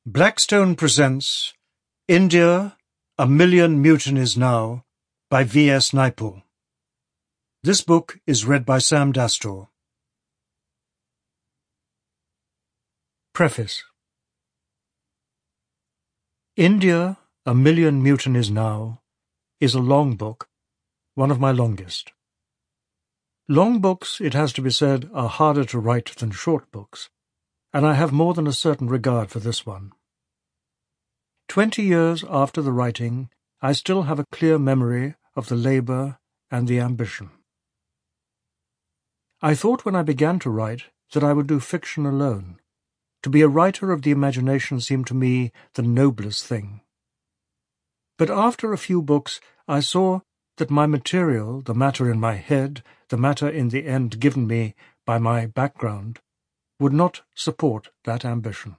Blackstone presents India, A Million Mutinies Now by V.S. Naipaul. This book is read by Sam Dastor. Preface. India, A Million Mutinies Now is a long book, one of my longest. Long books, it has to be said, are harder to write than short books, and I have more than a certain regard for this one. 20 years after the writing, I still have a clear memory of the labour and the ambition. I thought when I began to write that I would do fiction alone. To be a writer of the imagination seemed to me the noblest thing. But after a few books, I saw that my material, the matter in my head, the matter in the end given me by my background, would not support that ambition.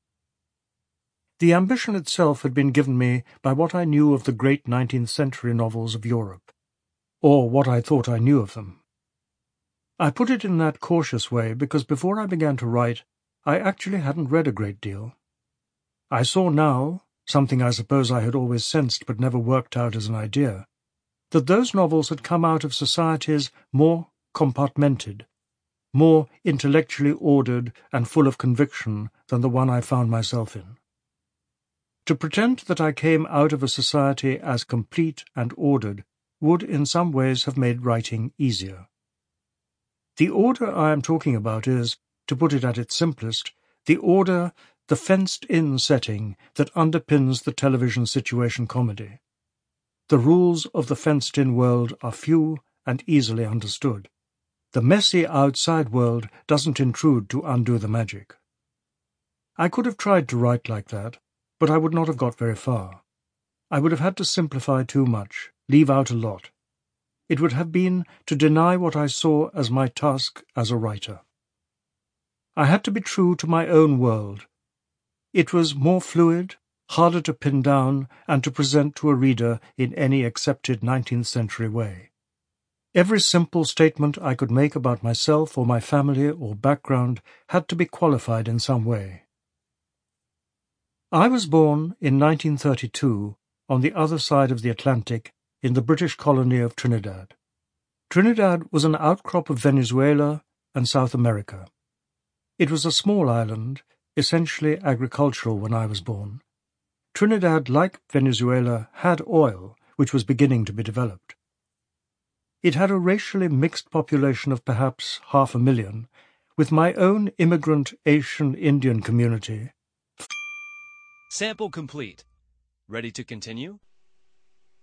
The ambition itself had been given me by what I knew of the great 19th century novels of Europe, or what I thought I knew of them. I put it in that cautious way because before I began to write, I actually hadn't read a great deal. I saw now, something I suppose I had always sensed but never worked out as an idea, that those novels had come out of societies more compartmented, more intellectually ordered and full of conviction than the one I found myself in. To pretend that I came out of a society as complete and ordered would in some ways have made writing easier. The order I am talking about is, to put it at its simplest, the order, the fenced-in setting that underpins the television situation comedy. The rules of the fenced-in world are few and easily understood. The messy outside world doesn't intrude to undo the magic. I could have tried to write like that, but I would not have got very far. I would have had to simplify too much, leave out a lot. It would have been to deny what I saw as my task as a writer. I had to be true to my own world. It was more fluid, harder to pin down and to present to a reader in any accepted 19th century way. Every simple statement I could make about myself or my family or background had to be qualified in some way. I was born in 1932 on the other side of the Atlantic in the British colony of Trinidad. Trinidad was an outcrop of Venezuela and South America. It was a small island, essentially agricultural when I was born. Trinidad, like Venezuela, had oil, which was beginning to be developed. It had a racially mixed population of perhaps 500,000, with my own immigrant Asian Indian community. Sample complete. Ready to continue?